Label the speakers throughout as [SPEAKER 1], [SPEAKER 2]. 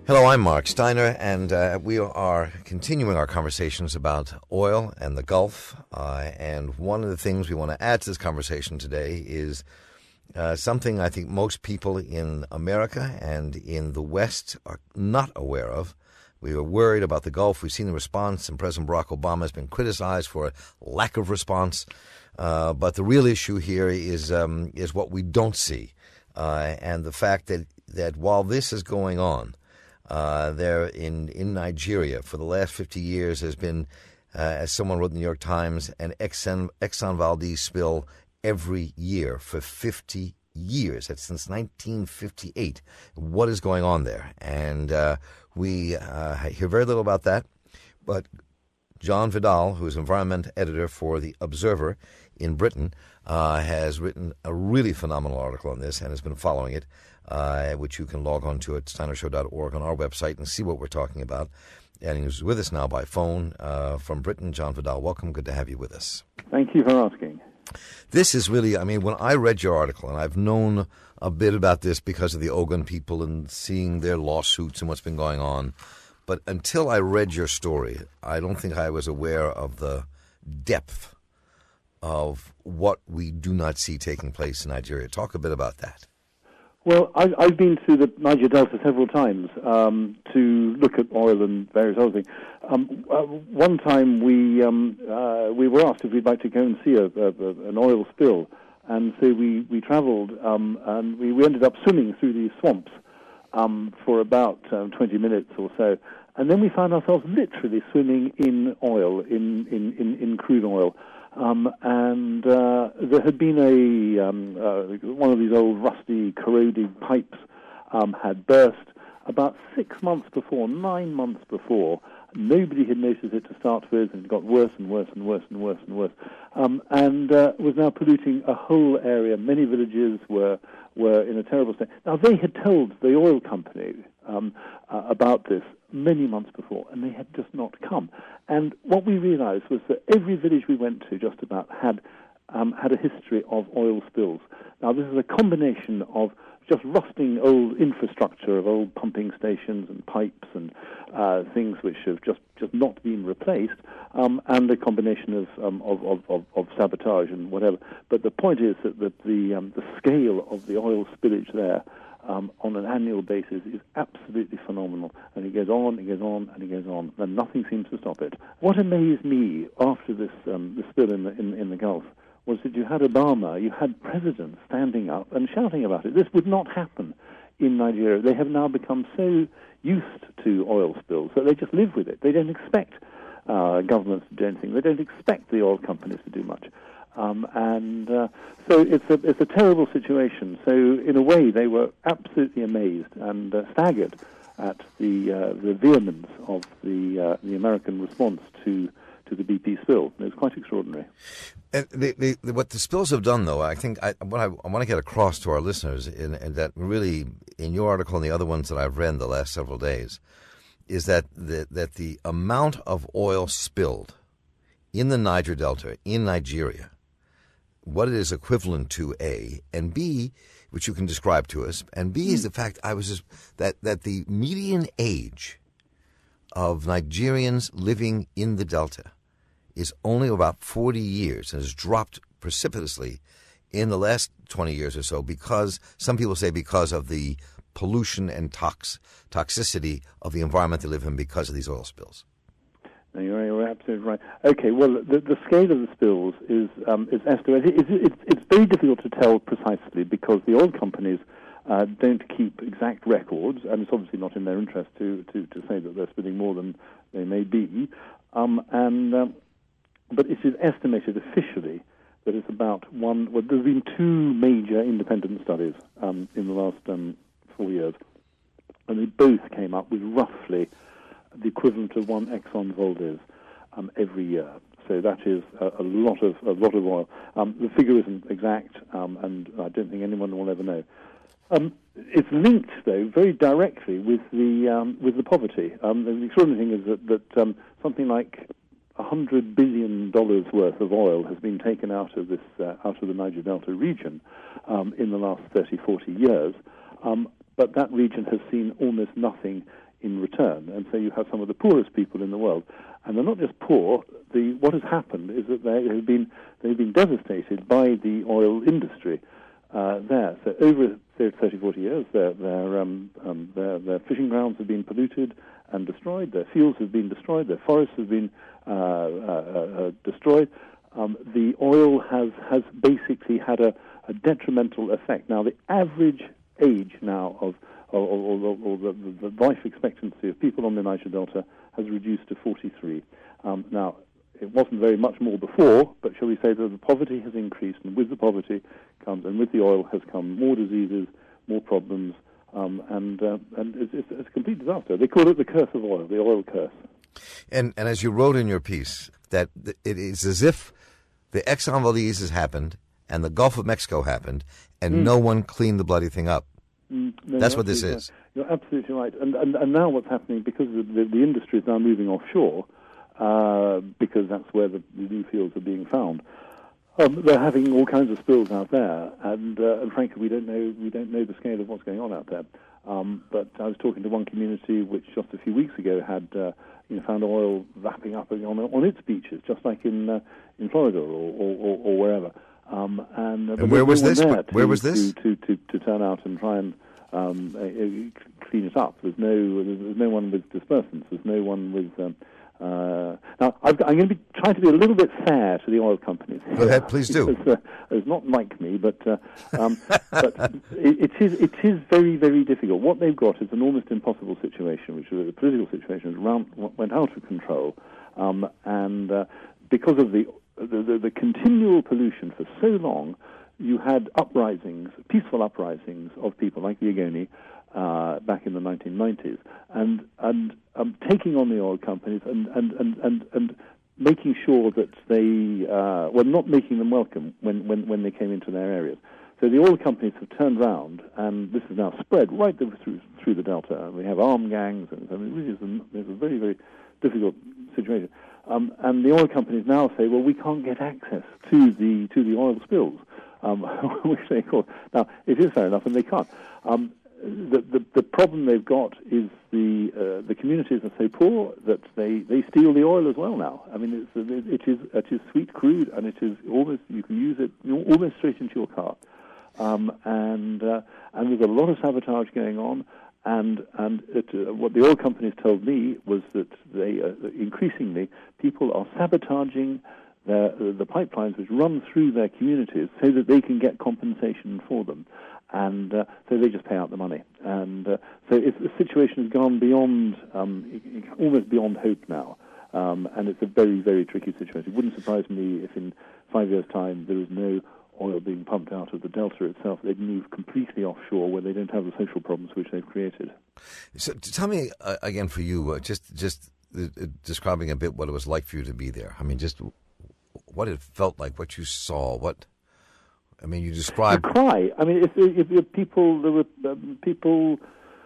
[SPEAKER 1] Hello, I'm Mark Steiner, and we are continuing our conversations about oil and the Gulf. And one of the things we want to add to this conversation today is something I think most people in America and in the West are not aware of. We are worried about the Gulf. We've seen the response, and President Barack Obama has been criticized for a lack of response. But the real issue here is what we don't see, and the fact that while this is going on, there in Nigeria for the last 50 years has been, as someone wrote in the New York Times, an Exxon Valdez spill every year for 50 years. That's since 1958. What is going on there? And we hear very little about that. But John Vidal, who is environment editor for The Observer in Britain, has written a really phenomenal article on this and has been following it, which you can log on to at steinershow.org on our website and see what we're talking about. And he's with us now by phone from Britain. John Vidal, welcome. Good to have you with us.
[SPEAKER 2] Thank you for asking.
[SPEAKER 1] This is really, when I read your article, and I've known a bit about this because of the Ogun people and seeing their lawsuits and what's been going on, but until I read your story, I don't think I was aware of the depth of what we do not see taking place in Nigeria. Talk a bit about that.
[SPEAKER 2] Well, I've been to the Niger Delta several times to look at oil and various other things. One time we were asked if we'd like to go and see an oil spill, and so we travelled and we ended up swimming through these swamps for about 20 minutes or so, and then we found ourselves literally swimming in oil, in crude oil. And there had been one of these old rusty corroded pipes had burst about 9 months before. Nobody had noticed it to start with, and it got worse and worse and worse and worse and worse, and was now polluting a whole area. Many villages were in a terrible state. Now, they had told the oil company about this many months before, and they had just not come. And what we realized was that every village we went to just about had a history of oil spills. Now, this is a combination of just rusting old infrastructure of old pumping stations and pipes and things which have just not been replaced, and a combination of sabotage and whatever. But the point is that the scale of the oil spillage there on an annual basis is absolutely phenomenal, and it goes on, it goes on, and it goes on, and nothing seems to stop it. What amazed me after this spill in the Gulf was that you had Obama, you had presidents standing up and shouting about it. This would not happen in Nigeria. They have now become so used to oil spills that they just live with it. They don't expect governments to do anything. They don't expect the oil companies to do much. So it's a terrible situation. So in a way, they were absolutely amazed and staggered at the vehemence of the American response to the BP spill. It was quite extraordinary.
[SPEAKER 1] And what the spills have done, though, I think what I want to get across to our listeners, and that really in your article and the other ones that I've read in the last several days, is that the amount of oil spilled in the Niger Delta in Nigeria, what it is equivalent to, A, and B, which you can describe to us, and B is the fact that the median age of Nigerians living in the Delta is only about 40 years and has dropped precipitously in the last 20 years or so because, some people say because of the pollution and toxicity of the environment they live in because of these oil spills.
[SPEAKER 2] No, you're absolutely right. Okay, well, the scale of the spills is estimated. It's very difficult to tell precisely because the oil companies don't keep exact records, and it's obviously not in their interest to say that they're spilling more than they may be. But it is estimated officially that it's about one. Well, there's been two major independent studies in the last 4 years, and they both came up with roughly the equivalent of one Exxon Valdez every year. So that is a lot of oil. The figure isn't exact, and I don't think anyone will ever know. It's linked, though, very directly with the poverty. The extraordinary thing is that something like $100 billion worth of oil has been taken out of the Niger Delta region in the last 30, 40 years. But that region has seen almost nothing in return, and so you have some of the poorest people in the world. And they're not just poor. What has happened is that they've been devastated by the oil industry there. So over 30, 40 years, their fishing grounds have been polluted and destroyed. Their fields have been destroyed. Their forests have been destroyed. The oil has basically had a detrimental effect. Now, the average age now of the life expectancy of people on the Niger Delta has reduced to 43. Now, it wasn't very much more before, but shall we say that the poverty has increased, and with the poverty comes, and with the oil has come more diseases, more problems, and it's a complete disaster. They call it the curse of oil, the oil curse.
[SPEAKER 1] And as you wrote in your piece, that it is as if the Exxon Valdez has happened and the Gulf of Mexico happened, and no one cleaned the bloody thing up.
[SPEAKER 2] No,
[SPEAKER 1] that's what this is.
[SPEAKER 2] Right. You're absolutely right. And now what's happening, because the industry is now moving offshore, because that's where the new fields are being found. They're having all kinds of spills out there, and frankly, we don't know the scale of what's going on out there. But I was talking to one community which just a few weeks ago had found oil wrapping up on its beaches, just like in Florida or wherever. And
[SPEAKER 1] where was this? Where was this?
[SPEAKER 2] To turn out and try and clean it up. There's no one with dispersants. There's no one with. Now, I'm going to be trying to be a little bit fair to the oil companies.
[SPEAKER 1] Go ahead, please do.
[SPEAKER 2] It's not like me, but it is very, very difficult. What they've got is an almost impossible situation, which is a political situation that went out of control, and because of the continual pollution for so long, you had uprisings, peaceful uprisings of people like the Ogoni back in the 1990s, and taking on the oil companies and making sure that they were not making them welcome when they came into their areas. So the oil companies have turned round, and this is now spread right through the Delta. We have armed gangs, and I mean, it really is a very, very difficult situation. And the oil companies now say, well, we can't get access to the oil spills, which they call. Now, it is fair enough, and they can't. The problem they've got is the communities are so poor that they steal the oil as well now. I mean, it is sweet crude, and it is almost, you can use it almost straight into your car, and there's a lot of sabotage going on. And what the oil companies told me was that they increasingly people are sabotaging the pipelines which run through their communities so that they can get compensation for them. And so they just pay out the money. And so the situation has gone beyond, almost beyond hope now. And it's a very, very tricky situation. It wouldn't surprise me if in 5 years' time there is no oil being pumped out of the Delta itself. They'd move completely offshore where they don't have the social problems which they've created.
[SPEAKER 1] So tell me, again, for you, just describing a bit what it was like for you to be there. I mean, just what it felt like, what you saw, you described...
[SPEAKER 2] You cry. I mean, if people, there were people...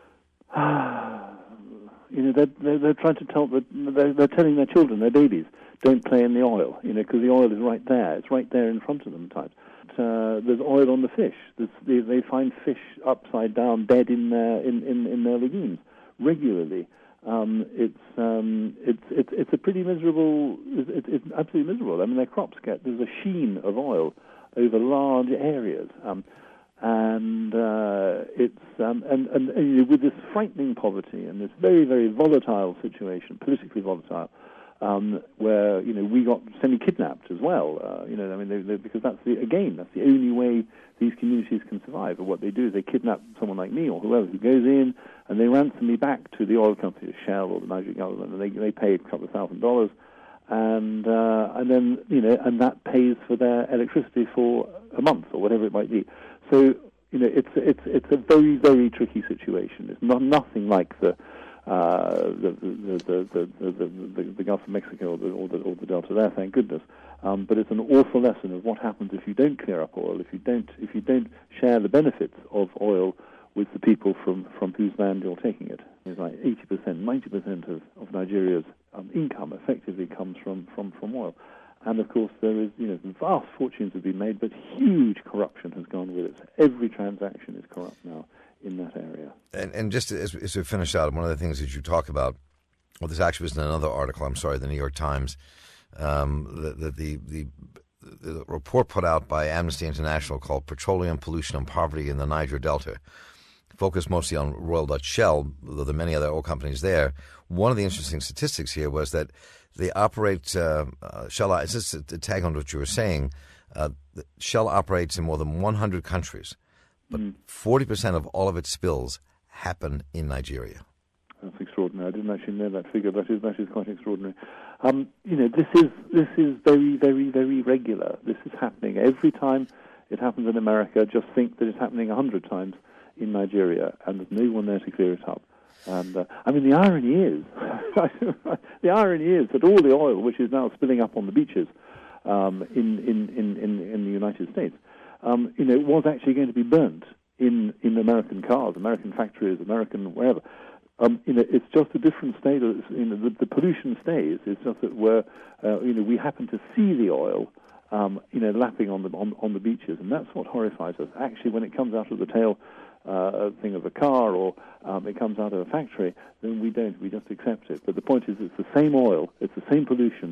[SPEAKER 2] they're trying to tell... They're telling their children, their babies, don't play in the oil, because the oil is right there. It's right there in front of them at times. There's oil on the fish. They find fish upside down, dead in their lagoons regularly. It's a pretty miserable. It's absolutely miserable. I mean, their crops there's a sheen of oil over large areas, and with this frightening poverty and this very, very volatile situation, politically volatile. Where we got semi-kidnapped as well. Because that's the only way these communities can survive. And what they do is they kidnap someone like me or whoever who goes in, and they ransom me back to the oil company, Shell or the Niger government, and they pay a couple of $1,000, and then and that pays for their electricity for a month or whatever it might be. So it's a very, very tricky situation. It's nothing like the Gulf of Mexico or the Delta there, thank goodness. But it's an awful lesson of what happens if you don't clear up oil, if you don't share the benefits of oil with the people from whose land you're taking it. It's like 80%, 90% of Nigeria's income effectively comes from oil. And of course there is, vast fortunes have been made, but huge corruption has gone with it. Every transaction is corrupt now in that area.
[SPEAKER 1] And just as we finish out, one of the things that you talk about, well, this actually was in another article, I'm sorry, the New York Times, the report put out by Amnesty International called Petroleum Pollution and Poverty in the Niger Delta, focused mostly on Royal Dutch Shell, though there are many other oil companies there. One of the interesting statistics here was that they operate, Shell, it's just to tag on what you were saying, Shell operates in more than 100 countries, but 40% of all of its spills happen in Nigeria.
[SPEAKER 2] That's extraordinary. I didn't actually know that figure. That is quite extraordinary. This is very, very, very regular. This is happening every time it happens in America. Just think that it's happening 100 times in Nigeria, and there's no one there to clear it up. And the irony is, that all the oil which is now spilling up on the beaches in the United States, was actually going to be burnt in American cars, American factories, American wherever. It's just a different state. The pollution stays. It's just that we happen to see the oil, lapping on the beaches, and that's what horrifies us. Actually, when it comes out of the tail thing of a car or it comes out of a factory, then we don't. We just accept it. But the point is, it's the same oil. It's the same pollution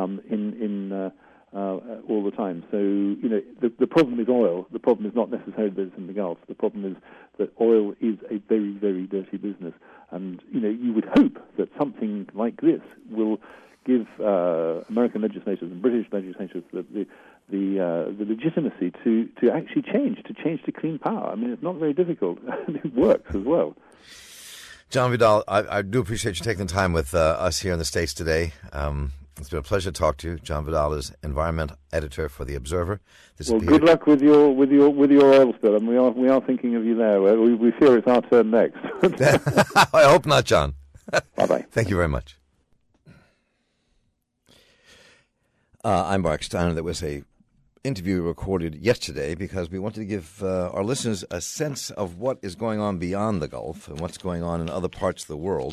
[SPEAKER 2] all the time. So, the problem is oil. The problem is not necessarily that it's in the Gulf. The problem is that oil is a very, very dirty business. And, you would hope that something like this will give American legislators and British legislators the legitimacy to actually change to clean power. I mean, it's not very difficult. It works as well.
[SPEAKER 1] John Vidal, I do appreciate you taking the time with us here in the States today. It's been a pleasure to talk to you. John Vidal is environment editor for The Observer.
[SPEAKER 2] Good luck with your oil spill, and we are thinking of you there. We fear it's our turn next.
[SPEAKER 1] I hope not, John.
[SPEAKER 2] Bye-bye.
[SPEAKER 1] Thank you very much. I'm Mark Steiner. There was a interview recorded yesterday because we wanted to give our listeners a sense of what is going on beyond the Gulf and what's going on in other parts of the world.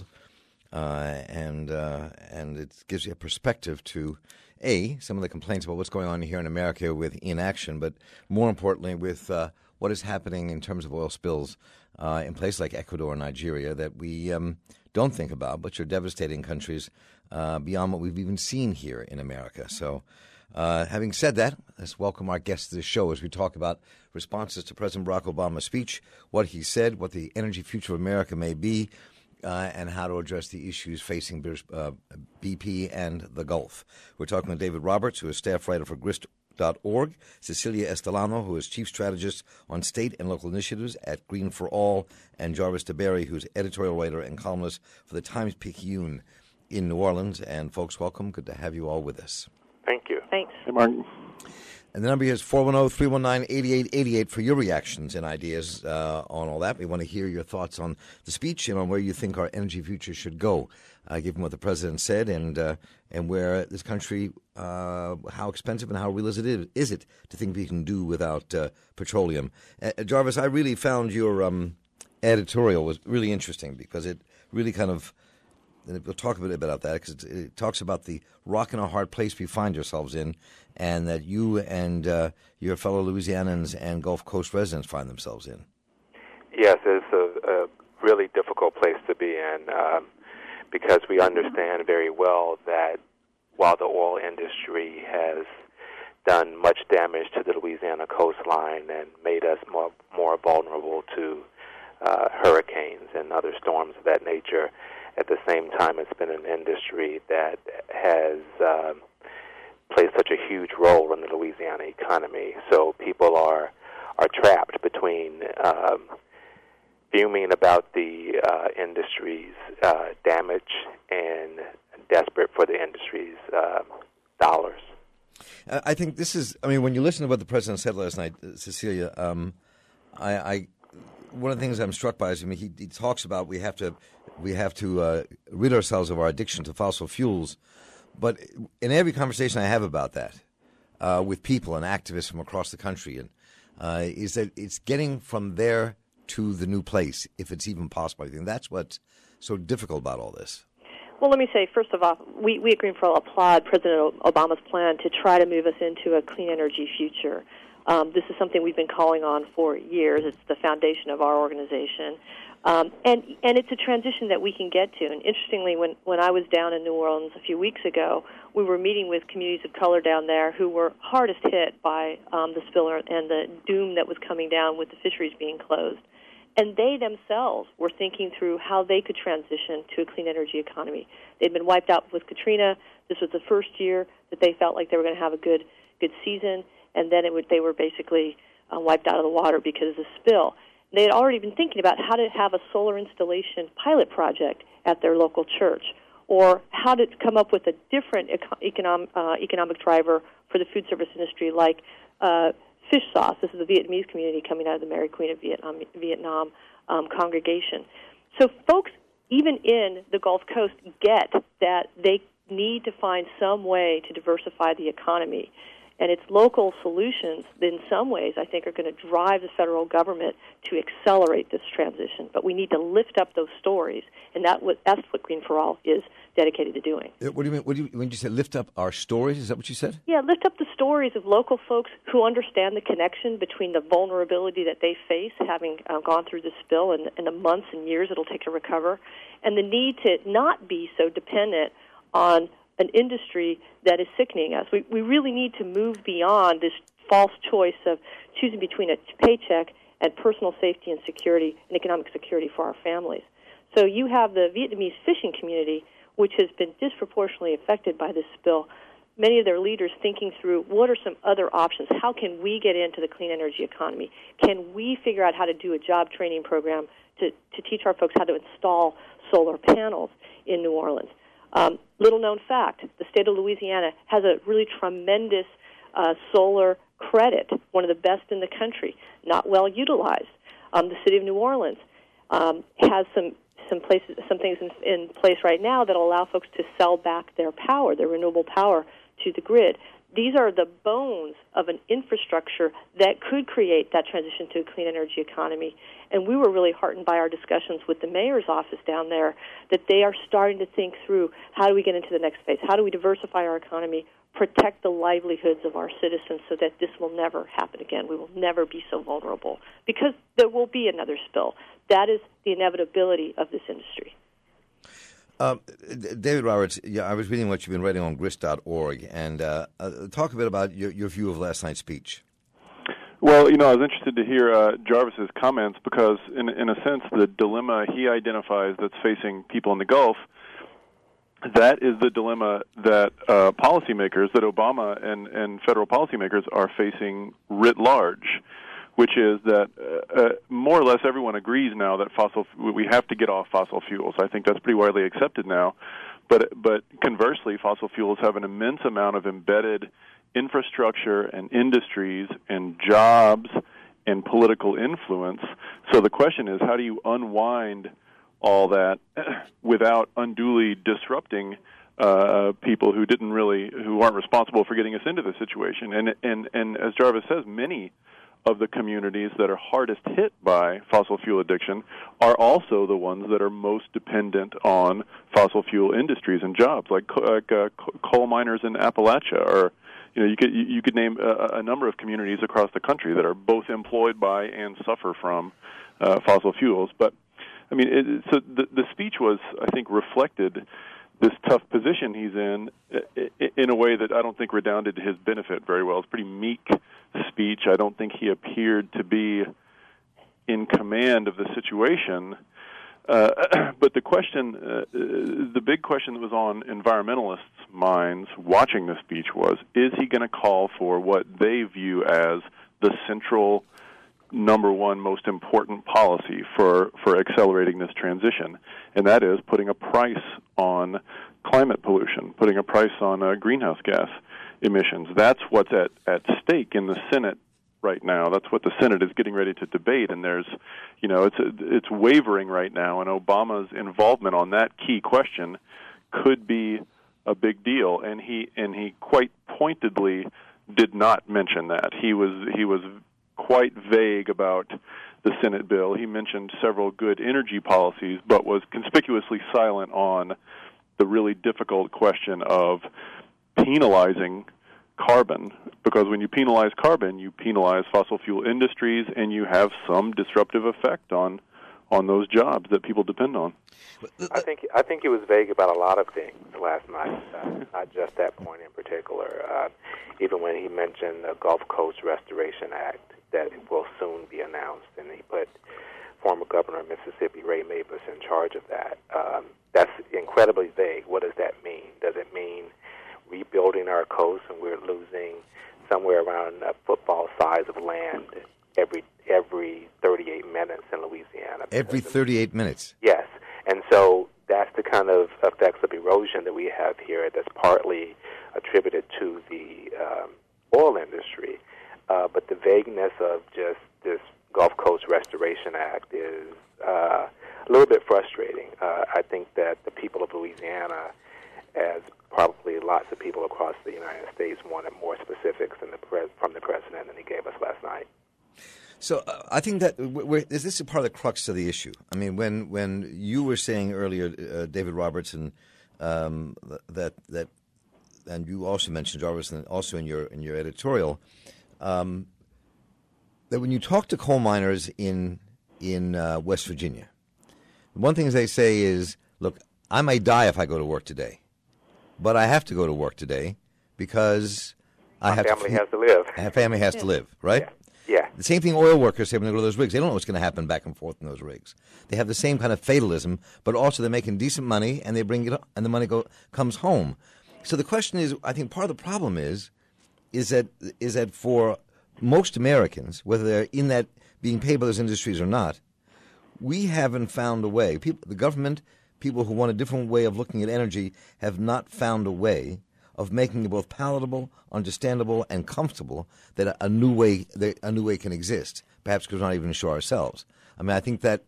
[SPEAKER 1] And it gives you a perspective to, some of the complaints about what's going on here in America with inaction, but more importantly with what is happening in terms of oil spills in places like Ecuador and Nigeria that we don't think about, but are devastating countries beyond what we've even seen here in America. So having said that, let's welcome our guest to the show as we talk about responses to President Barack Obama's speech, what he said, what the energy future of America may be, and how to address the issues facing BP and the Gulf. We're talking with David Roberts, who is staff writer for Grist.org, Cecilia Estelano, who is chief strategist on state and local initiatives at Green for All, and Jarvis DeBerry, who's editorial writer and columnist for the Times-Picayune in New Orleans. And folks, welcome. Good to have you all with us.
[SPEAKER 3] Thank you.
[SPEAKER 4] Thanks.
[SPEAKER 2] Hey, Martin.
[SPEAKER 1] And the number here is 410-319-8888 for your reactions and ideas on all that. We want to hear your thoughts on the speech and on where you think our energy future should go, given what the president said, and where this country, how expensive and how real is it to think we can do without petroleum. Jarvis, I really found your editorial was really interesting because it really kind of, and we'll talk a bit about that because it talks about the rock and a hard place we find ourselves in, and that you and your fellow Louisianans and Gulf Coast residents find themselves in.
[SPEAKER 3] Yes, it's a really difficult place to be in because we understand very well that while the oil industry has done much damage to the Louisiana coastline and made us more vulnerable to hurricanes and other storms of that nature, at the same time, it's been an industry that has played such a huge role in the Louisiana economy. So people are trapped between fuming about the industry's damage and desperate for the industry's dollars.
[SPEAKER 1] I think this is, when you listen to what the president said last night, Cecilia, one of the things I'm struck by is, he talks about we have to rid ourselves of our addiction to fossil fuels. But in every conversation I have about that with people and activists from across the country, is that it's getting from there to the new place, if it's even possible. I think that's what's so difficult about all this.
[SPEAKER 4] Well, let me say, first of all, we at Greenfield applaud President Obama's plan to try to move us into a clean energy future. This is something we've been calling on for years. It's the foundation of our organization. And it's a transition that we can get to. And interestingly, when I was down in New Orleans a few weeks ago, we were meeting with communities of color down there who were hardest hit by the spill and the doom that was coming down with the fisheries being closed. And they themselves were thinking through how they could transition to a clean energy economy. They'd been wiped out with Katrina. This was the first year that they felt like they were going to have a good season, and then they were basically wiped out of the water because of the spill. They had already been thinking about how to have a solar installation pilot project at their local church, or how to come up with a different economic driver for the food service industry, like fish sauce. This is the Vietnamese community coming out of the Mary Queen of Vietnam congregation. So folks, even in the Gulf Coast, get that they need to find some way to diversify the economy. And it's local solutions that in some ways I think are going to drive the federal government to accelerate this transition. But we need to lift up those stories, and that's what Green for All is dedicated to doing.
[SPEAKER 5] What do you mean? When you say lift up our stories, is that what you said?
[SPEAKER 4] Yeah, lift up the stories of local folks who understand the connection between the vulnerability that they face, having gone through the spill and the months and years it'll take to recover, and the need to not be so dependent on an industry that is sickening us. We really need to move beyond this false choice of choosing between a paycheck and personal safety and security and economic security for our families. So you have the Vietnamese fishing community, which has been disproportionately affected by this spill. Many of their leaders thinking through what are some other options. How can we get into the clean energy economy? Can we figure out how to do a job training program to teach our folks how to install solar panels in New Orleans? Little known fact, the state of Louisiana has a really tremendous solar credit, one of the best in the country, not well utilized. The city of New Orleans has some things in place right now that will allow folks to sell back their power, their renewable power, to the grid. These are the bones of an infrastructure that could create that transition to a clean energy economy. And we were really heartened by our discussions with the mayor's office down there that they are starting to think through how do we get into the next phase? How do we diversify our economy, protect the livelihoods of our citizens so that this will never happen again? We will never be so vulnerable because there will be another spill. That is the inevitability of this industry.
[SPEAKER 5] David Roberts, I was reading what you've been writing on grist.org, and talk a bit about your view of last night's speech.
[SPEAKER 6] Well, I was interested to hear Jarvis's comments because, in a sense, the dilemma he identifies that's facing people in the Gulf, that is the dilemma that policymakers, that Obama and federal policymakers are facing writ large, which is that more or less everyone agrees now that we have to get off fossil fuels. I think that's pretty widely accepted now. But conversely, fossil fuels have an immense amount of embedded infrastructure and industries and jobs and political influence. So the question is, how do you unwind all that without unduly disrupting people who aren't responsible for getting us into this situation? And as Jarvis says, many of the communities that are hardest hit by fossil fuel addiction are also the ones that are most dependent on fossil fuel industries and jobs, like coal miners in Appalachia, or you could name a number of communities across the country that are both employed by and suffer from fossil fuels. But I mean, so the speech was, I think, reflected this tough position he's in a way that I don't think redounded to his benefit very well. It's a pretty meek speech. I don't think he appeared to be in command of the situation. But the question, the big question that was on environmentalists' minds watching the speech was, is he going to call for what they view as the central number one most important policy for accelerating this transition, and that is putting a price on climate pollution, putting a price on greenhouse gas emissions. That's what's at stake in the Senate right now. That's what the Senate is getting ready to debate, and there's, it's wavering right now, and Obama's involvement on that key question could be a big deal, and he quite pointedly did not mention that. He was quite vague about the Senate bill. He mentioned several good energy policies, but was conspicuously silent on the really difficult question of penalizing carbon, because when you penalize carbon, you penalize fossil fuel industries, and you have some disruptive effect on those jobs that people depend on.
[SPEAKER 3] I think he was vague about a lot of things last night, not just that point in particular. Even when he mentioned the Gulf Coast Restoration Act that will soon be announced, and he put former Governor of Mississippi Ray Mabus in charge of that. That's incredibly vague. What does that mean? Does it mean rebuilding our coast and we're losing somewhere around a football size of land every 38 minutes in Louisiana?
[SPEAKER 1] Every 38 minutes?
[SPEAKER 3] Yes. And so that's the kind of effects of erosion that we have here that's partly attributed to the oil industry. But the vagueness of just this Gulf Coast Restoration Act is a little bit frustrating. I think that the people of Louisiana, as probably lots of people across the United States, wanted more specifics from the president than he gave us last night.
[SPEAKER 1] So I think that this is part of the crux of the issue. I mean, when you were saying earlier, David Robertson, that and you also mentioned, Jarvis, and also in your editorial, that when you talk to coal miners in West Virginia, one thing they say is, look, I may die if I go to work today, but I have to go to work today because
[SPEAKER 3] my family has to live.
[SPEAKER 1] My family has to live, right?
[SPEAKER 3] Yeah.
[SPEAKER 1] The same thing oil workers say when they go to those rigs. They don't know what's going to happen back and forth in those rigs. They have the same kind of fatalism, but also they're making decent money, and they bring it up, and the money comes home. So the question is, I think part of the problem is that for most Americans, whether they're in that being paid by those industries or not, we haven't found a way. The government, people who want a different way of looking at energy, have not found a way of making it both palatable, understandable, and comfortable that a new way can exist. Perhaps because we're not even sure ourselves. I mean, I think that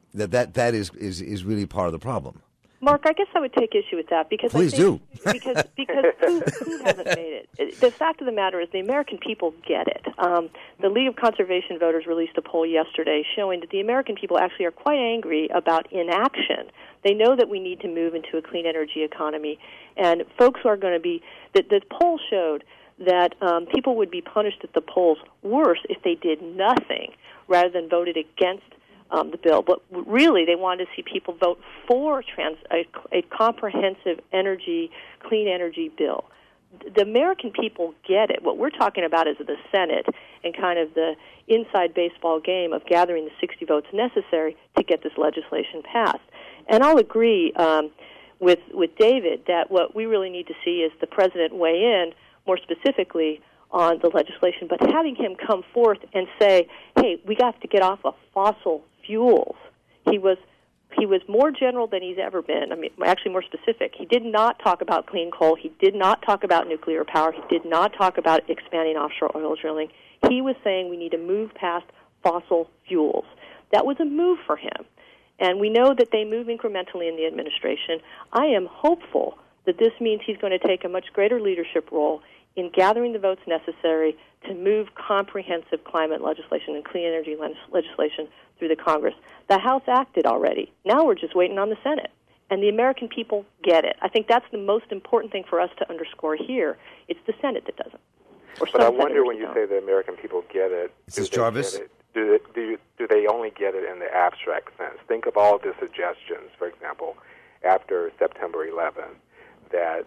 [SPEAKER 1] is really part of the problem.
[SPEAKER 4] Mark, I guess I would take issue with that because
[SPEAKER 1] Please do.
[SPEAKER 4] because who hasn't made it? The fact of the matter is the American people get it. The League of Conservation Voters released a poll yesterday showing that the American people actually are quite angry about inaction. They know that we need to move into a clean energy economy, and folks are going to be. The poll showed that people would be punished at the polls worse if they did nothing rather than voted against the bill. But really, they wanted to see people vote for a comprehensive clean energy bill. The American people get it. What we're talking about is the Senate and kind of the inside baseball game of gathering the 60 votes necessary to get this legislation passed. And I'll agree with David that what we really need to see is the president weigh in more specifically on the legislation, but having him come forth and say, hey, we got to get off of fossil fuels. He was more general than he's ever been. I mean, actually more specific. He did not talk about clean coal. He did not talk about nuclear power. He did not talk about expanding offshore oil drilling. He was saying we need to move past fossil fuels. That was a move for him. And we know that they move incrementally in the administration. I am hopeful that this means he's going to take a much greater leadership role in gathering the votes necessary to move comprehensive climate legislation and clean energy legislation through the Congress. The House acted already. Now we're just waiting on the Senate. And the American people get it. I think that's the most important thing for us to underscore here. It's the Senate that doesn't.
[SPEAKER 3] But I wonder when you say the American people get it,
[SPEAKER 1] Mrs. Jarvis?
[SPEAKER 3] Do they only get it in the abstract sense? Think of all the suggestions, for example, after September 11th, that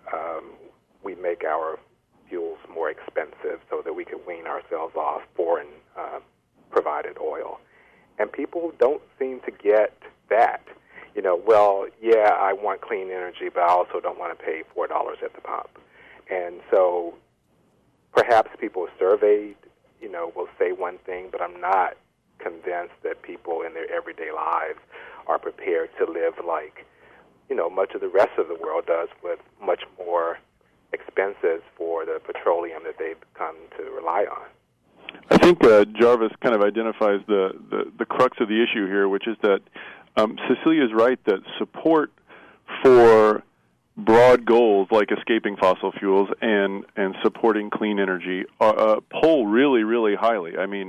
[SPEAKER 3] we make our fuels more expensive so that we can wean ourselves off foreign provided oil. And people don't seem to get that. You know, well, yeah, I want clean energy, but I also don't want to pay $4 at the pump. And so perhaps people surveyed, you know, will say one thing, but I'm not convinced that people in their everyday lives are prepared to live like, you know, much of the rest of the world does, with much more expenses for the petroleum that they've come to rely on.
[SPEAKER 6] I think Jarvis kind of identifies the crux of the issue here, which is that Cecilia is right that support for broad goals like escaping fossil fuels and supporting clean energy poll really, really highly. I mean,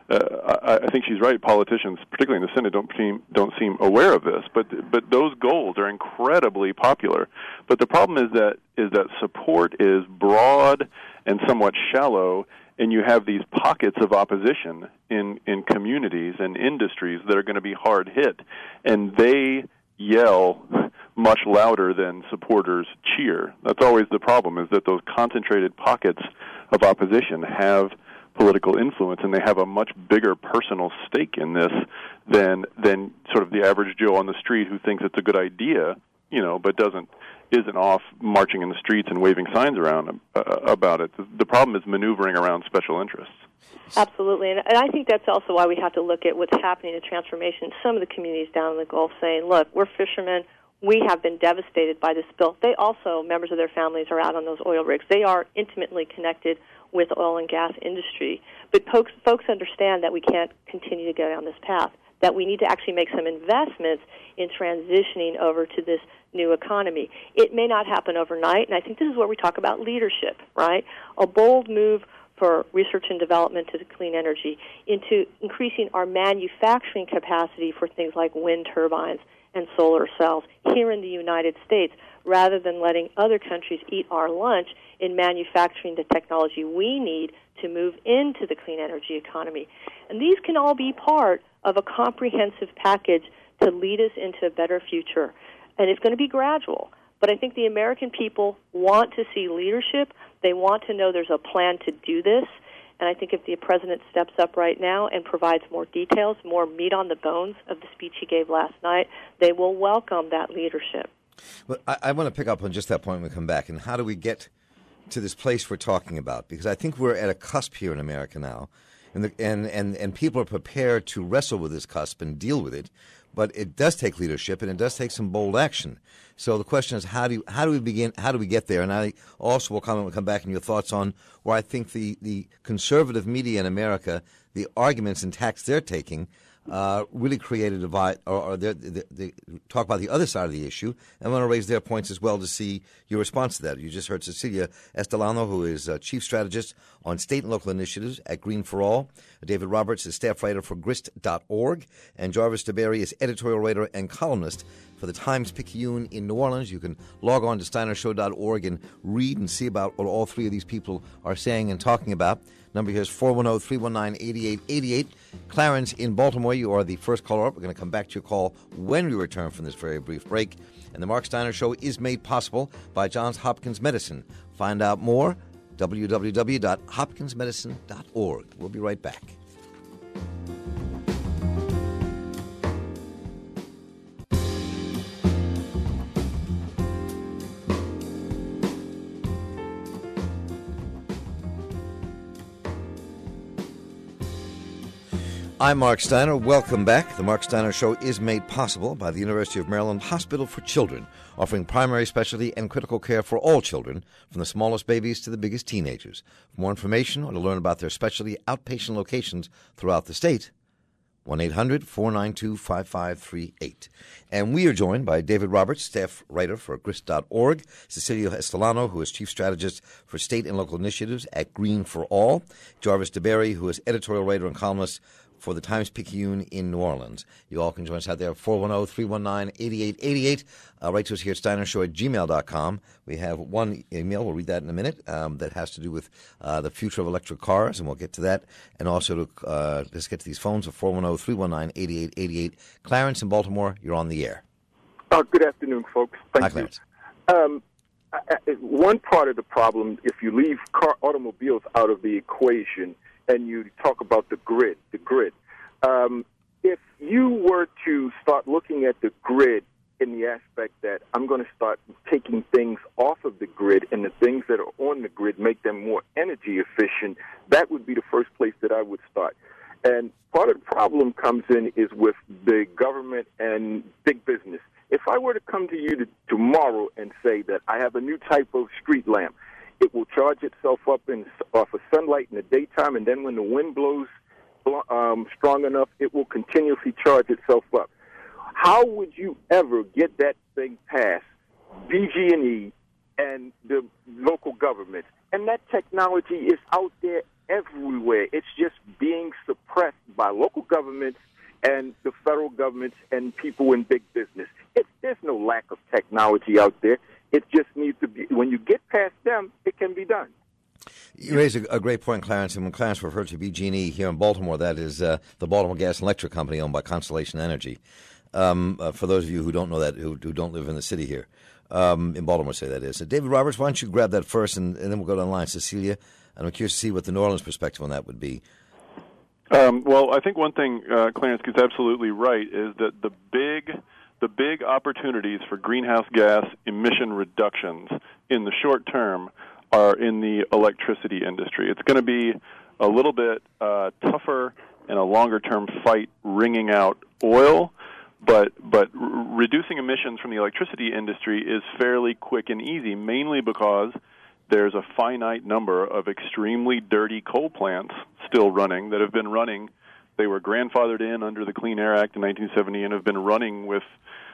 [SPEAKER 6] I think she's right. Politicians, particularly in the Senate, don't seem aware of this. But those goals are incredibly popular. But the problem is that support is broad and somewhat shallow, and you have these pockets of opposition in communities and industries that are going to be hard hit, and they yell much louder than supporters cheer. That's always the problem, is that those concentrated pockets of opposition have political influence, and they have a much bigger personal stake in this than sort of the average Joe on the street who thinks it's a good idea, but isn't off marching in the streets and waving signs around about it. The problem is maneuvering around special interests.
[SPEAKER 4] Absolutely, and I think that's also why we have to look at what's happening in transformation. Some of the communities down in the Gulf saying, look, we're fishermen, we have been devastated by this spill. They also, members of their families, are out on those oil rigs. They are intimately connected with the oil and gas industry. But folks understand that we can't continue to go down this path, that we need to actually make some investments in transitioning over to this new economy. It may not happen overnight, and I think this is where we talk about leadership, right? A bold move for research and development to clean energy, into increasing our manufacturing capacity for things like wind turbines and solar cells here in the United States, rather than letting other countries eat our lunch in manufacturing the technology we need to move into the clean energy economy. And these can all be part of a comprehensive package to lead us into a better future. And it's going to be gradual. But I think the American people want to see leadership. They want to know there's a plan to do this. And I think if the president steps up right now and provides more details, more meat on the bones of the speech he gave last night, they will welcome that leadership.
[SPEAKER 1] Well, I want to pick up on just that point when we come back. And how do we get to this place we're talking about? Because I think we're at a cusp here in America now. And people are prepared to wrestle with this cusp and deal with it. But it does take leadership, and it does take some bold action. So the question is, how do we begin? How do we get there? And I also will come back on your thoughts on where I think the conservative media in America, the arguments and tactics they're taking, really create a divide, or they talk about the other side of the issue. And I want to raise their points as well to see your response to that. You just heard Cecilia Estelano, who is Chief Strategist on State and Local Initiatives at Green for All. David Roberts is staff writer for Grist.org. And Jarvis DeBerry is editorial writer and columnist for the Times-Picayune in New Orleans. You can log on to steinershow.org and read and see about what all three of these people are saying and talking about. Number here is 410-319-8888. Clarence in Baltimore, you are the first caller up. We're going to come back to your call when we return from this very brief break. And the Mark Steiner Show is made possible by Johns Hopkins Medicine. Find out more, www.hopkinsmedicine.org. We'll be right back. I'm Mark Steiner. Welcome back. The Mark Steiner Show is made possible by the University of Maryland Hospital for Children, offering primary specialty and critical care for all children, from the smallest babies to the biggest teenagers. For more information or to learn about their specialty outpatient locations throughout the state, 1-800-492-5538. And we are joined by David Roberts, staff writer for Grist.org, Cecilia Estelano, who is Chief Strategist for State and Local Initiatives at Green for All, Jarvis DeBerry, who is editorial writer and columnist for the Times-Picayune in New Orleans. You all can join us out there, 410-319-8888. Write to us here at steinershow@gmail.com. We have one email, we'll read that in a minute, that has to do with the future of electric cars, and we'll get to that. And also, let's get to these phones of 410-319-8888. Clarence in Baltimore, you're on the air.
[SPEAKER 7] Good afternoon, folks. Thank
[SPEAKER 1] Hi,
[SPEAKER 7] you.
[SPEAKER 1] Clarence.
[SPEAKER 7] One part of the problem, if you leave automobiles out of the equation, and you talk about the grid. If you were to start looking at the grid in the aspect that I'm going to start taking things off of the grid, and the things that are on the grid make them more energy efficient, that would be the first place that I would start. And part of the problem comes in is with the government and big business. If I were to come to you tomorrow and say that I have a new type of street lamp, it will charge itself up off of sunlight in the daytime, and then when the wind blows strong enough, it will continuously charge itself up. How would you ever get that thing past BG&E and the local government? And that technology is out there everywhere. It's just being suppressed governments and the federal governments and people in big business. There's no lack of technology out there. It just needs to be, when you get past them, it can be done.
[SPEAKER 1] You raise a great point, Clarence. And when Clarence referred to BG&E here in Baltimore, that is the Baltimore Gas and Electric Company owned by Constellation Energy. For those of you who don't know that, who don't live in the city here, in Baltimore, say that is. David Roberts, why don't you grab that first, and then we'll go down the line. Cecilia, and I'm curious to see what the New Orleans perspective on that would be.
[SPEAKER 6] Well, I think one thing Clarence is absolutely right is that the big opportunities for greenhouse gas emission reductions in the short term are in the electricity industry. It's going to be a little bit tougher and a longer-term fight wringing out oil, but reducing emissions from the electricity industry is fairly quick and easy, mainly because there's a finite number of extremely dirty coal plants still running that have been running. They were grandfathered in under the Clean Air Act in 1970 and have been running with,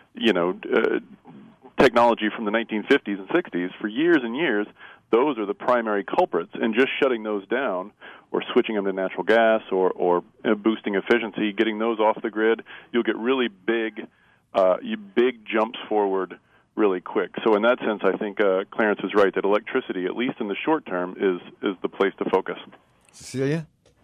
[SPEAKER 6] technology from the 1950s and 60s for years and years. Those are the primary culprits, and just shutting those down or switching them to natural gas or boosting efficiency, getting those off the grid, you'll get really big jumps forward really quick. So in that sense, I think Clarence is right that electricity, at least in the short term, is the place to focus.
[SPEAKER 1] Cecilia?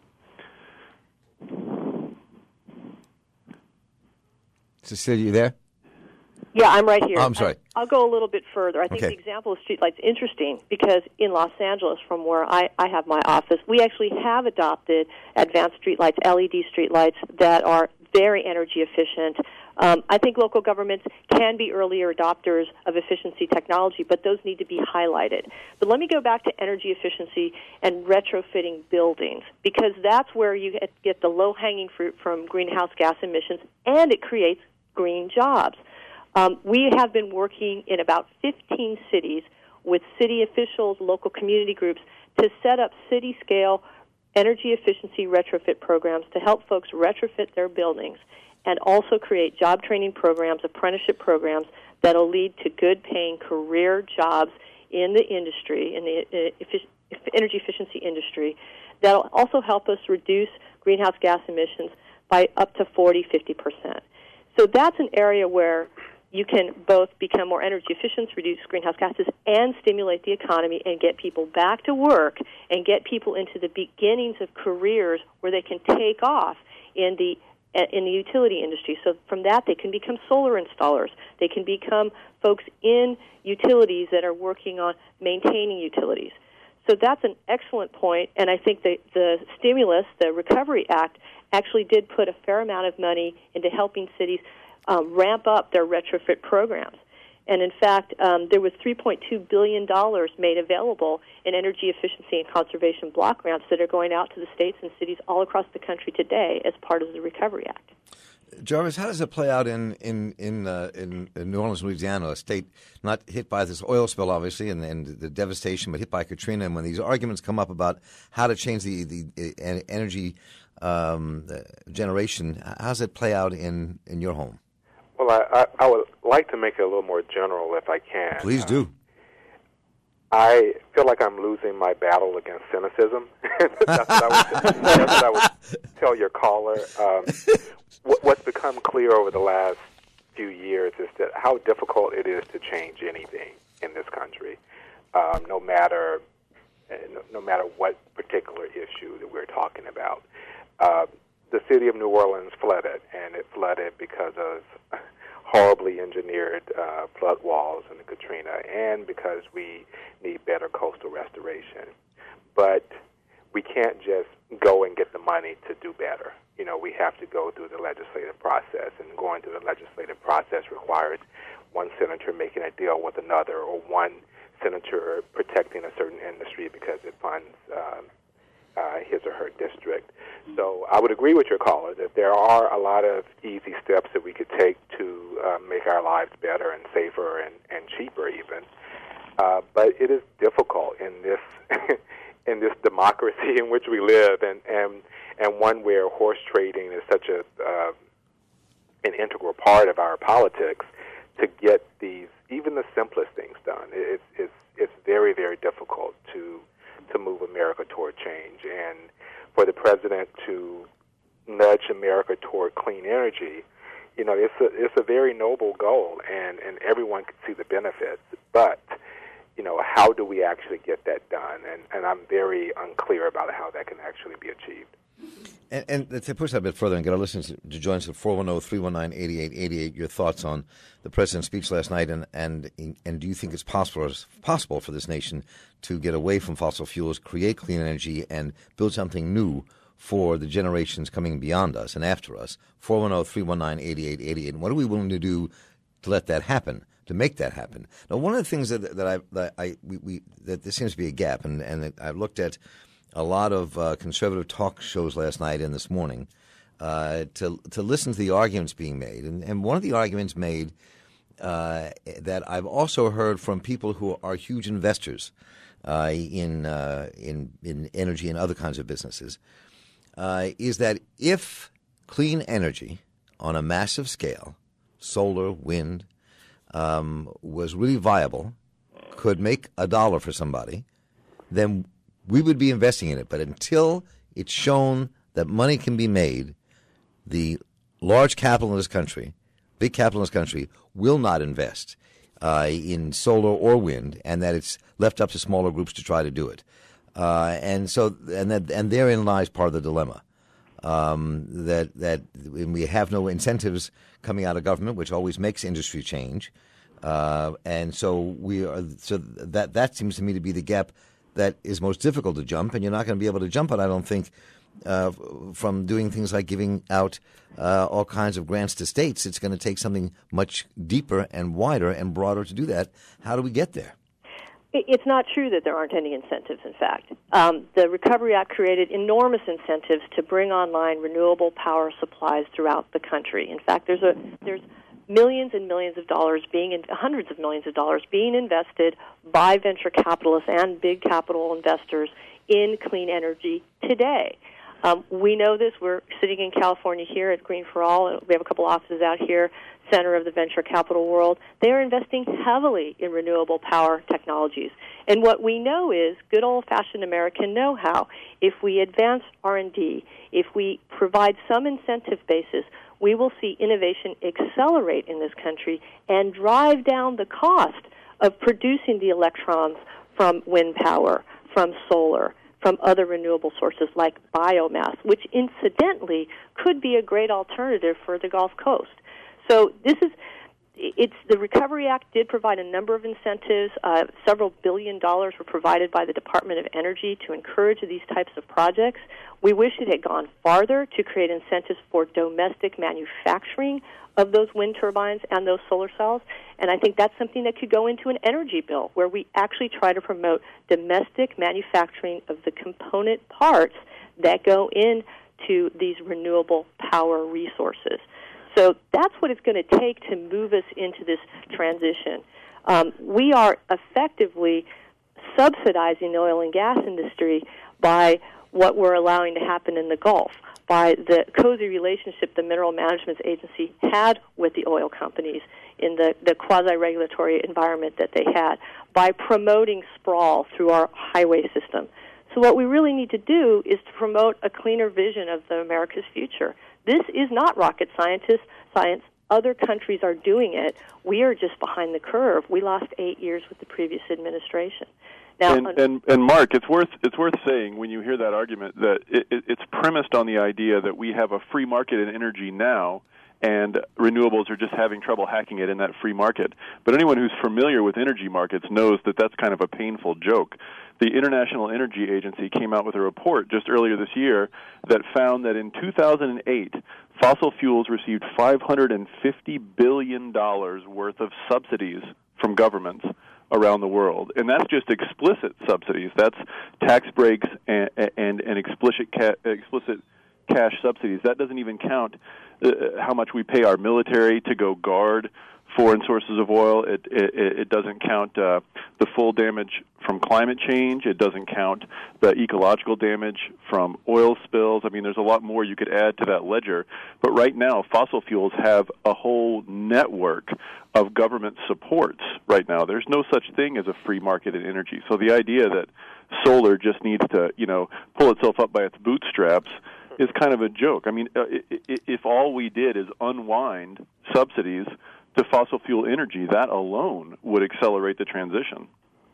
[SPEAKER 1] Cecilia, you there?
[SPEAKER 4] Yeah, I'm right here.
[SPEAKER 1] Oh, I'm sorry.
[SPEAKER 4] I'll go a little bit further. I think
[SPEAKER 1] Okay.
[SPEAKER 4] the example of streetlights is interesting because in Los Angeles, from where I have my office, we actually have adopted advanced streetlights, LED streetlights, that are very energy efficient. I think local governments can be earlier adopters of efficiency technology, but those need to be highlighted. But let me go back to energy efficiency and retrofitting buildings, because that's where you get the low-hanging fruit from greenhouse gas emissions, and it creates green jobs. We have been working in about 15 cities with city officials, local community groups, to set up city-scale energy efficiency retrofit programs to help folks retrofit their buildings, and also create job training programs, apprenticeship programs that will lead to good-paying career jobs in the industry, in the energy efficiency industry, that will also help us reduce greenhouse gas emissions by up to 40-50%. So that's an area where you can both become more energy efficient, reduce greenhouse gases, and stimulate the economy and get people back to work and get people into the beginnings of careers where they can take off in the utility industry. So from that, they can become solar installers. They can become folks in utilities that are working on maintaining utilities. So that's an excellent point, and I think the stimulus, the Recovery Act, actually did put a fair amount of money into helping cities ramp up their retrofit programs. And in fact, there was $3.2 billion made available in energy efficiency and conservation block grants that are going out to the states and cities all across the country today as part of the Recovery Act.
[SPEAKER 1] Jarvis, how does it play out in New Orleans, Louisiana, a state not hit by this oil spill, obviously, and the devastation, but hit by Katrina? And when these arguments come up about how to change the energy generation, how does it play out in your home?
[SPEAKER 3] Well, I would like to make it a little more general if I can.
[SPEAKER 1] Please do.
[SPEAKER 3] I feel like I'm losing my battle against cynicism. That's what I would tell your caller. What's become clear over the last few years is that how difficult it is to change anything in this country, no matter what particular issue that we're talking about. The city of New Orleans flooded, and it flooded because of horribly engineered flood walls in the Katrina, and because we need better coastal restoration. But we can't just go and get the money to do better. You know, we have to go through the legislative process, and going through the legislative process requires one senator making a deal with another, or one senator protecting a certain industry because it funds his or her district. So I would agree with your caller that there are a lot of easy steps that we could take to make our lives better and safer and cheaper even. But it is difficult in this in this democracy in which we live, and one where horse trading is such an integral part of our politics, to get these, even the simplest things done. It's very, very difficult to move America toward change. And for the president to nudge America toward clean energy, it's a very noble goal, and everyone can see the benefits. But, how do we actually get that done? And I'm very unclear about how that can actually be achieved.
[SPEAKER 1] And to push that a bit further and get our listeners to join us at 410-319-8888, your thoughts on the president's speech last night, and do you think it's possible for this nation to get away from fossil fuels, create clean energy, and build something new for the generations coming beyond us and after us? 410-319-8888. And what are we willing to do to let that happen, to make that happen? Now, one of the things that there seems to be a gap, and I've looked at a lot of conservative talk shows last night and this morning to listen to the arguments being made. And one of the arguments made that I've also heard from people who are huge investors in energy and other kinds of businesses is that if clean energy on a massive scale, solar, wind, was really viable, could make $1 for somebody, then we would be investing in it. But until it's shown that money can be made, the large capital in this country, big capital in this country, will not invest in solar or wind, and that it's left up to smaller groups to try to do it. And therein lies part of the dilemma. That we have no incentives coming out of government, which always makes industry change, and so that seems to me to be the gap that is most difficult to jump, and you're not going to be able to jump it, I don't think, from doing things like giving out all kinds of grants to states. It's going to take something much deeper and wider and broader to do that. How do we get there?
[SPEAKER 4] It's not true that there aren't any incentives, in fact. The Recovery Act created enormous incentives to bring online renewable power supplies throughout the country. In fact, there's millions and millions of dollars hundreds of millions of dollars being invested by venture capitalists and big capital investors in clean energy today. We know this. We're sitting in California here at Green for All. We have a couple offices out here, center of the venture capital world. They are investing heavily in renewable power technologies. And what we know is good old-fashioned American know-how. If we advance R&D, if we provide some incentive basis, we will see innovation accelerate in this country and drive down the cost of producing the electrons from wind power, from solar, from other renewable sources like biomass, which incidentally could be a great alternative for the Gulf Coast. So the Recovery Act did provide a number of incentives. Several $1 billion were provided by the Department of Energy to encourage these types of projects. We wish it had gone farther to create incentives for domestic manufacturing of those wind turbines and those solar cells. And I think that's something that could go into an energy bill where we actually try to promote domestic manufacturing of the component parts that go into these renewable power resources. So that's what it's going to take to move us into this transition. We are effectively subsidizing the oil and gas industry by what we're allowing to happen in the Gulf, by the cozy relationship the Mineral Management Agency had with the oil companies in the quasi-regulatory environment that they had, by promoting sprawl through our highway system. So what we really need to do is to promote a cleaner vision of America's future. This is not rocket science. Other countries are doing it. We are just behind the curve. We lost 8 years with the previous administration. Now,
[SPEAKER 6] and Mark, it's worth saying when you hear that argument that it's premised on the idea that we have a free market in energy now, and renewables are just having trouble hacking it in that free market. But anyone who's familiar with energy markets knows that that's kind of a painful joke. The International Energy Agency came out with a report just earlier this year that found that in 2008, fossil fuels received $550 billion worth of subsidies from governments around the world. And that's just explicit subsidies. That's tax breaks and explicit cash subsidies. That doesn't even count how much we pay our military to go guard foreign sources of oil. It doesn't count the full damage from climate change. It doesn't count the ecological damage from oil spills. I mean, there's a lot more you could add to that ledger. But right now, fossil fuels have a whole network of government supports right now. There's no such thing as a free market in energy. So the idea that solar just needs to, pull itself up by its bootstraps is kind of a joke. I mean, if all we did is unwind subsidies to fossil fuel energy, that alone would accelerate the transition.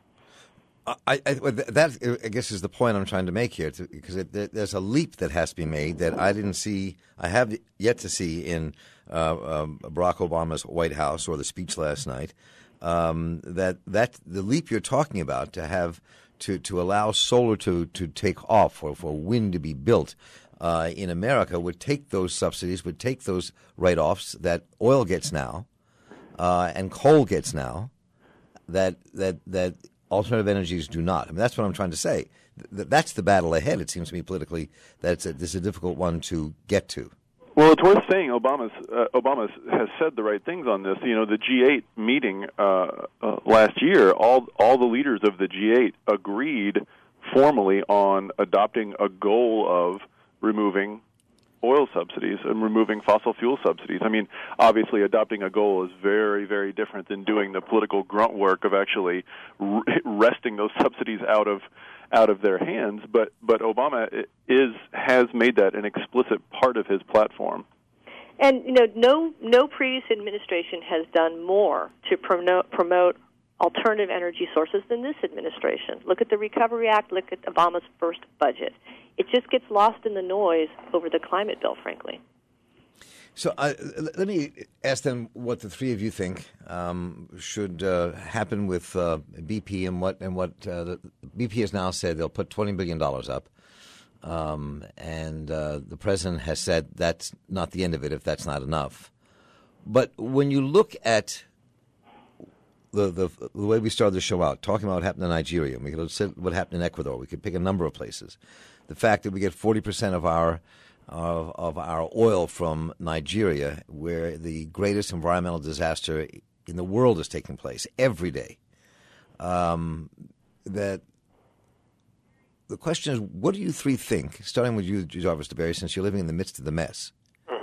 [SPEAKER 1] That, I guess, is the point I'm trying to make here, because there's a leap that has to be made that I have yet to see in Barack Obama's White House or the speech last night. That the leap you're talking about to allow solar to take off or for wind to be built in America would take those subsidies, would take those write-offs that oil gets now and coal gets now that alternative energies do not. I mean, that's what I'm trying to say. That's the battle ahead, it seems to me, politically, that this is a difficult one to get to.
[SPEAKER 6] Well, it's worth saying Obama has said the right things on this. You know, the G8 meeting last year, all the leaders of the G8 agreed formally on adopting a goal of removing oil subsidies and removing fossil fuel subsidies. I mean, obviously, adopting a goal is very, very different than doing the political grunt work of actually wresting those subsidies out of their hands. But Obama has made that an explicit part of his platform.
[SPEAKER 4] And no previous administration has done more to promote alternative energy sources than this administration. Look at the Recovery Act. Look at Obama's first budget. It just gets lost in the noise over the climate bill, frankly.
[SPEAKER 1] So let me ask them what the three of you think should happen with BP and what BP has now said they'll put $20 billion up, and the president has said that's not the end of it if that's not enough. But when you look at the way we started the show out, talking about what happened in Nigeria, we could say what happened in Ecuador, we could pick a number of places. The fact that we get 40% of our oil from Nigeria, where the greatest environmental disaster in the world is taking place every day. That the question is, what do you three think, starting with you, Jarvis DeBerry, since you're living in the midst of the mess,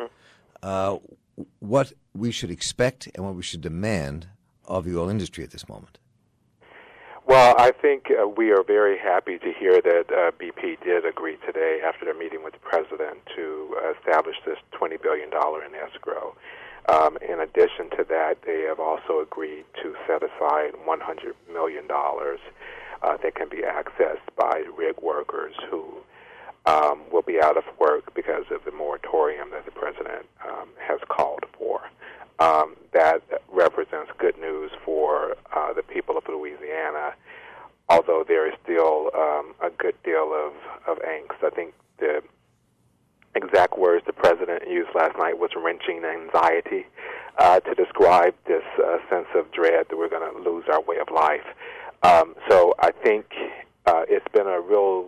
[SPEAKER 1] what we should expect and what we should demand of the oil industry at this moment?
[SPEAKER 3] Well, I think we are very happy to hear that BP did agree today, after their meeting with the president, to establish this $20 billion in escrow. In addition to that, they have also agreed to set aside $100 million that can be accessed by rig workers who will be out of work because of the moratorium that the president has called for. That represents good news for the people of Louisiana, although there is still a good deal of angst. I think the exact words the president used last night was wrenching anxiety to describe this sense of dread that we're going to lose our way of life. So I think it's been a real...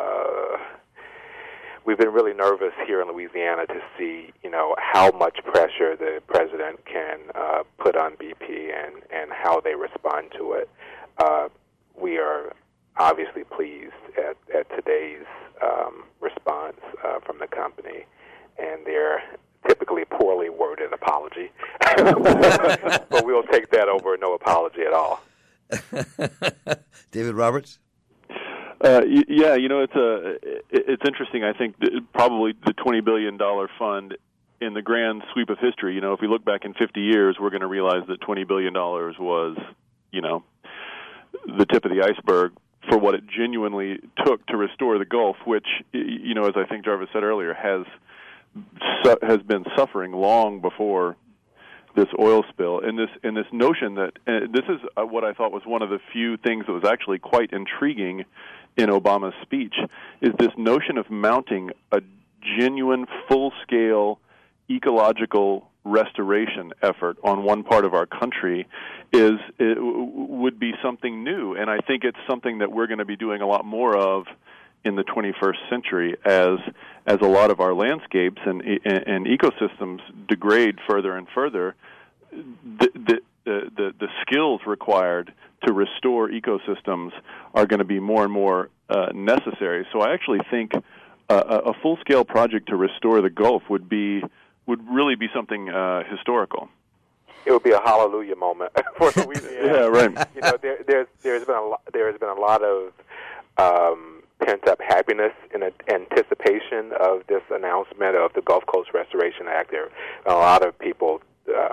[SPEAKER 3] We've been really nervous here in Louisiana to see, how much pressure the president can put on BP and how they respond to it. We are obviously pleased at today's response from the company and their typically poorly worded apology. But we'll take that over no apology at all.
[SPEAKER 1] David Roberts?
[SPEAKER 6] Yeah, it's interesting. I think probably the $20 billion fund in the grand sweep of history, if we look back in 50 years, we're going to realize that $20 billion was, the tip of the iceberg for what it genuinely took to restore the Gulf, which, as I think Jarvis said earlier, has been suffering long before this oil spill, and this notion that this is what I thought was one of the few things that was actually quite intriguing in Obama's speech, is this notion of mounting a genuine, full-scale ecological restoration effort on one part of our country would be something new, and I think it's something that we're going to be doing a lot more of in the 21st century as a lot of our landscapes and ecosystems degrade further and further. The skills required to restore ecosystems are going to be more and more necessary. So I actually think a full-scale project to restore the Gulf would really be something historical.
[SPEAKER 3] It would be a hallelujah moment for Louisiana.
[SPEAKER 6] Yeah, right.
[SPEAKER 3] There has been a lot of pent-up happiness in anticipation of this announcement of the Gulf Coast Restoration Act. There are a lot of people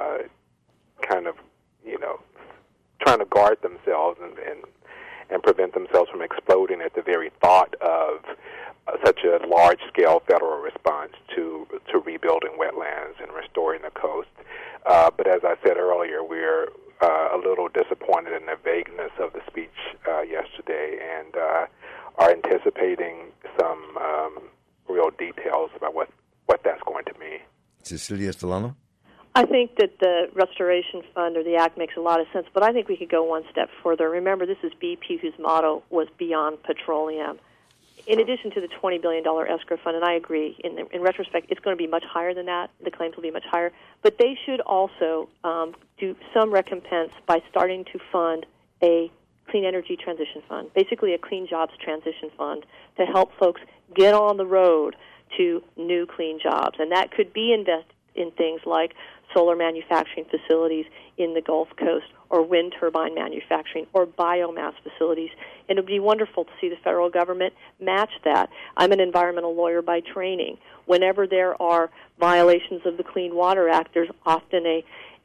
[SPEAKER 3] kind of, trying to guard themselves and prevent themselves from exploding at the very thought of such a large-scale federal response to rebuilding wetlands and restoring the coast. But as I said earlier, we're a little disappointed in the vagueness of the speech yesterday and are anticipating some real details about what that's going to mean.
[SPEAKER 1] Cecilia Estelano?
[SPEAKER 4] I think that the Restoration Fund or the Act makes a lot of sense, but I think we could go one step further. Remember, this is BP whose motto was Beyond Petroleum. In addition to the $20 billion escrow fund, and I agree, in retrospect, it's going to be much higher than that. The claims will be much higher. But they should also do some recompense by starting to fund a clean energy transition fund, basically a clean jobs transition fund to help folks get on the road to new clean jobs. And that could be invested in things like solar manufacturing facilities in the Gulf Coast or wind turbine manufacturing or biomass facilities. And it would be wonderful to see the federal government match that. I'm an environmental lawyer by training. Whenever there are violations of the Clean Water Act, there's often a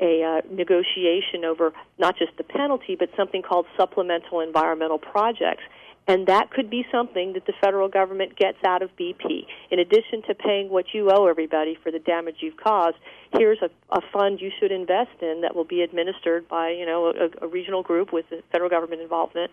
[SPEAKER 4] negotiation over not just the penalty, but something called supplemental environmental projects. And that could be something that the federal government gets out of BP. In addition to paying what you owe everybody for the damage you've caused, here's a fund you should invest in that will be administered by, a regional group with the federal government involvement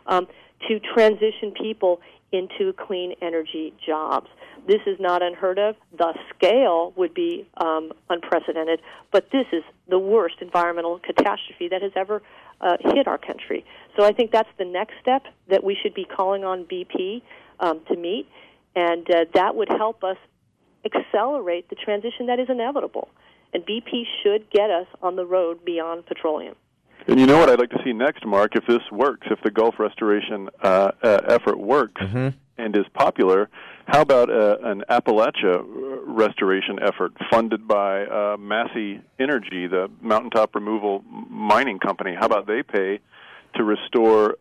[SPEAKER 4] to transition people into clean energy jobs. This is not unheard of. The scale would be unprecedented, but this is the worst environmental catastrophe that has ever hit our country. So I think that's the next step that we should be calling on BP to meet, and that would help us accelerate the transition that is inevitable. And BP should get us on the road beyond petroleum.
[SPEAKER 6] And you know what I'd like to see next, Mark, if this works, if the Gulf restoration effort works and is popular, how about an Appalachia restoration effort funded by Massey Energy, the mountaintop removal mining company? How about they pay to restore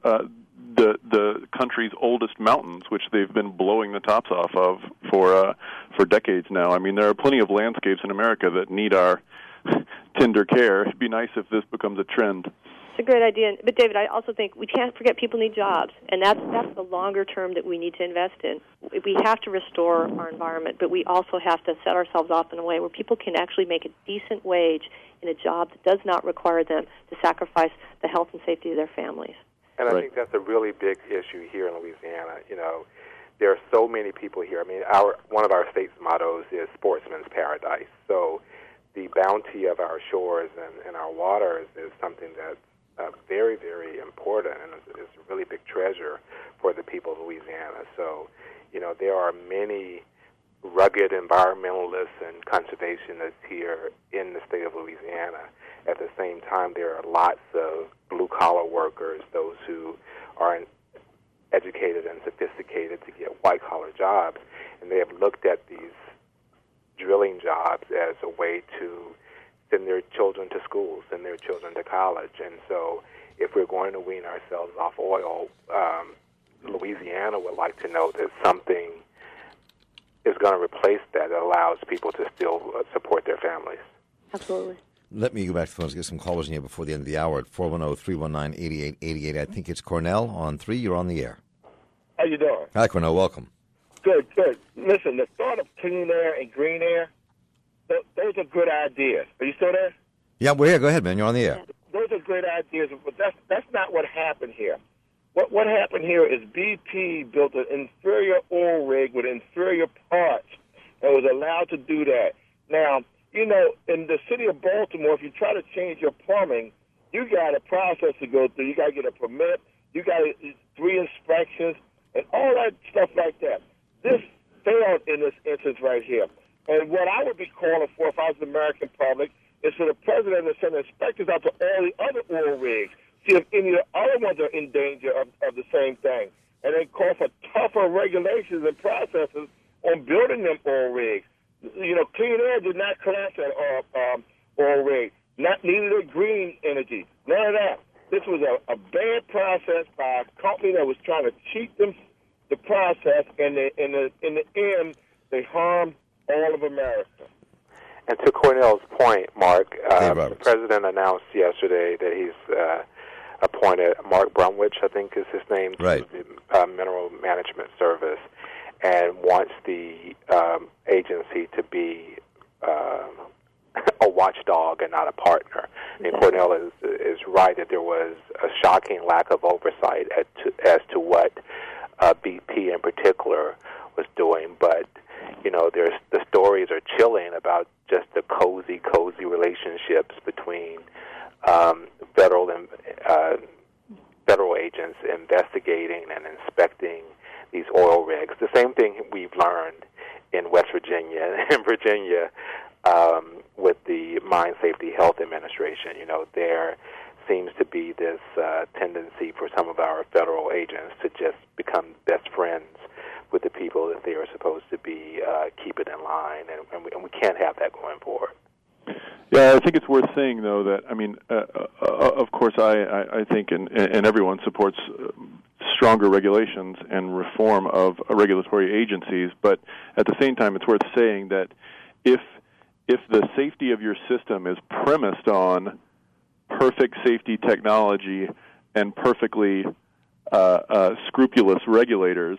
[SPEAKER 6] the country's oldest mountains, which they've been blowing the tops off of for decades now? I mean, there are plenty of landscapes in America that need our tender care. It'd be nice if this becomes a trend.
[SPEAKER 4] It's a great idea. But, David, I also think we can't forget people need jobs, and that's the longer term that we need to invest in. We have to restore our environment, but we also have to set ourselves off in a way where people can actually make a decent wage in a job that does not require them to sacrifice the health and safety of their families.
[SPEAKER 3] And I think that's a really big issue here in Louisiana. There are so many people here. I mean, one of our state's mottos is Sportsman's Paradise. So the bounty of our shores and our waters is something that's very, very important, and it's a really big treasure for the people of Louisiana. So, there are many rugged environmentalists and conservationists here in the state of Louisiana. At the same time, there are lots of blue-collar workers, those who are educated and sophisticated to get white-collar jobs, and they have looked at these drilling jobs as a way to send their children to school, send their children to college. And so if we're going to wean ourselves off oil, Louisiana would like to know that something is going to replace that allows people to still support their families.
[SPEAKER 4] Absolutely.
[SPEAKER 1] Let me go back to the phones, get some callers in here before the end of the hour at 410-319-8888. I think it's Cornell on 3. You're on the air.
[SPEAKER 8] How you doing?
[SPEAKER 1] Hi, Cornell. Welcome.
[SPEAKER 8] Good. Listen, the thought of clean air and green air, those are good ideas. Are you still there?
[SPEAKER 1] Yeah, we're here. Go ahead, man. You're on the air.
[SPEAKER 8] Those are great ideas, but that's not what happened here. What happened here is BP built an inferior oil rig with inferior parts and was allowed to do that. Now, in the city of Baltimore, if you try to change your plumbing, you got a process to go through. You got to get a permit. You got 3 inspections and all that stuff like that. This failed in this instance right here. And what I would be calling for if I was the American public is for the president to send inspectors out to all the other oil rigs, see if any of the other ones are in danger of the same thing, and then call for tougher regulations and processes on building them oil rigs. Clean Air did not collapse that oil rig. Neither did green energy. None of that. This was a bad process by a company that was trying to cheat the process, and in the end, they harm all of America.
[SPEAKER 3] And to Cornell's point, Mark,
[SPEAKER 1] the
[SPEAKER 3] President announced yesterday that he's appointed Mark Brumwich, I think is his name,
[SPEAKER 1] right,
[SPEAKER 3] to the Mineral Management Service, and wants the agency to be a watchdog and not a partner. And Cornell is right that there was a shocking lack of oversight as to what BP in particular was doing, but the stories are chilling about just the cozy relationships between federal agents investigating and inspecting these oil rigs. The same thing we've learned in West Virginia and Virginia with the Mine Safety Health Administration. There seems to be this tendency for some of our federal agents to just become best friends with the people that they are supposed to be keeping in line, and we can't have that going forward.
[SPEAKER 6] Yeah, I think it's worth saying, though, that, of course, I think and everyone supports stronger regulations and reform of regulatory agencies, but at the same time, it's worth saying that if the safety of your system is premised on perfect safety technology and perfectly scrupulous regulators,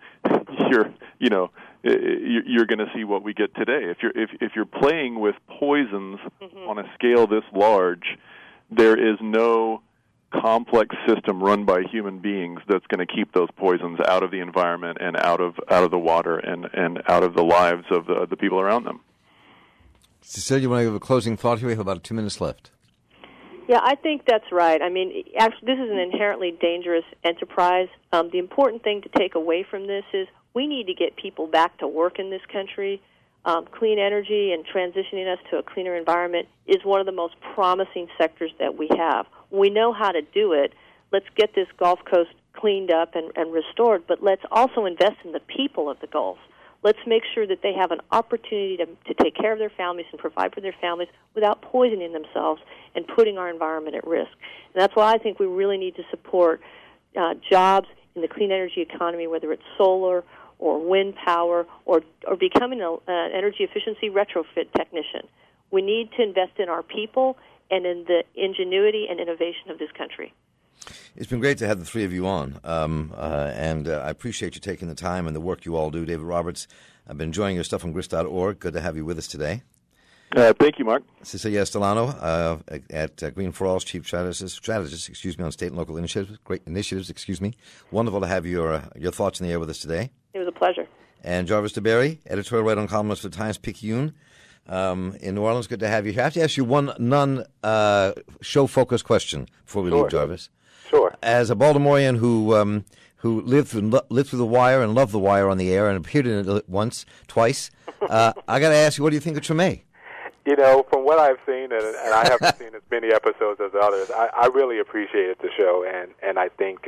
[SPEAKER 6] you're going to see what we get today. If you're playing with poisons on a scale this large, there is no complex system run by human beings that's going to keep those poisons out of the environment and out of the water and out of the lives of the people around them.
[SPEAKER 1] Cecilia, you want to give a closing thought here? We have about 2 minutes left.
[SPEAKER 4] Yeah, I think that's right. Actually, this is an inherently dangerous enterprise. The important thing to take away from this is we need to get people back to work in this country. Clean energy and transitioning us to a cleaner environment is one of the most promising sectors that we have. We know how to do it. Let's get this Gulf Coast cleaned up and restored, but let's also invest in the people of the Gulf. Let's make sure that they have an opportunity to take care of their families and provide for their families without poisoning themselves and putting our environment at risk. And that's why I think we really need to support jobs in the clean energy economy, whether it's solar or wind power or becoming an energy efficiency retrofit technician. We need to invest in our people and in the ingenuity and innovation of this country.
[SPEAKER 1] It's been great to have the three of you on, and I appreciate you taking the time and the work you all do. David Roberts, I've been enjoying your stuff on grist.org. Good to have you with us today.
[SPEAKER 6] Thank you, Mark.
[SPEAKER 1] Cecilia Estelano at Green for All's Chief Strategist, on state and local initiatives. Great initiatives, Wonderful to have your thoughts in the air with us today.
[SPEAKER 4] It was a pleasure.
[SPEAKER 1] And Jarvis DeBerry, editorial writer and columnist for the Times-Picayune in New Orleans. Good to have you here. I have to ask you one show-focused question before we leave, Jarvis.
[SPEAKER 3] Sure.
[SPEAKER 1] As a Baltimorean who lived through The Wire and loved The Wire on the air and appeared in it twice, I got to ask you, what do you think of Treme?
[SPEAKER 3] From what I've seen, and I haven't seen as many episodes as others, I really appreciated the show, and I think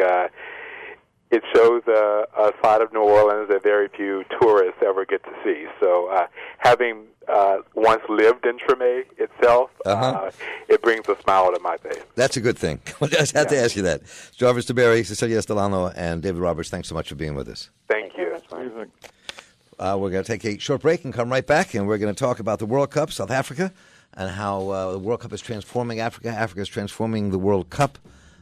[SPEAKER 3] it shows a side of New Orleans that very few tourists ever get to see. So having once lived in Treme itself, it brings a smile to my face.
[SPEAKER 1] That's a good thing. I just had to ask you that. Jarvis DeBerry, Cecilia Estelano, and David Roberts, thanks so much for being with us.
[SPEAKER 3] Thank you.
[SPEAKER 1] We're going to take a short break and come right back, and we're going to talk about the World Cup, South Africa, and how the World Cup is transforming Africa. Africa is transforming the World Cup,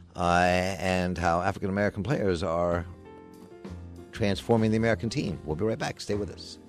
[SPEAKER 1] and how African-American players are transforming the American team. We'll be right back. Stay with us.